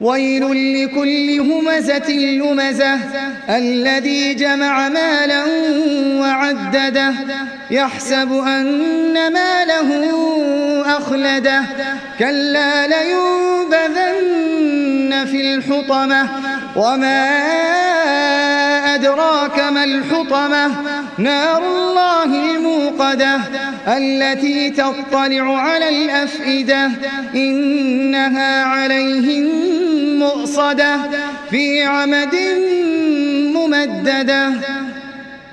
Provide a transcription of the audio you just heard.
ويل لكل همزة لمزة الذي جمع مالا وعدده يحسب أن ماله أخلده كلا لينبذن في الحطمة وما أدراك ما الحطمة نار الله الموقدة التي تطلع على الأفئدة إنها عليهم مؤصدة في عمد ممددة.